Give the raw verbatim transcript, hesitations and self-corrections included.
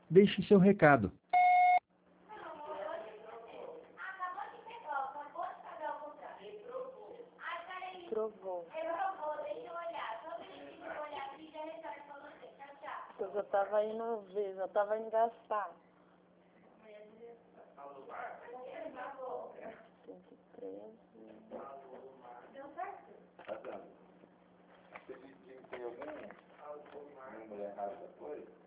deixe seu recado. Trovou. Eu já tava indo ver, já tava indo gastar. cento e treze. Você disse que tem algum número errado da coisa?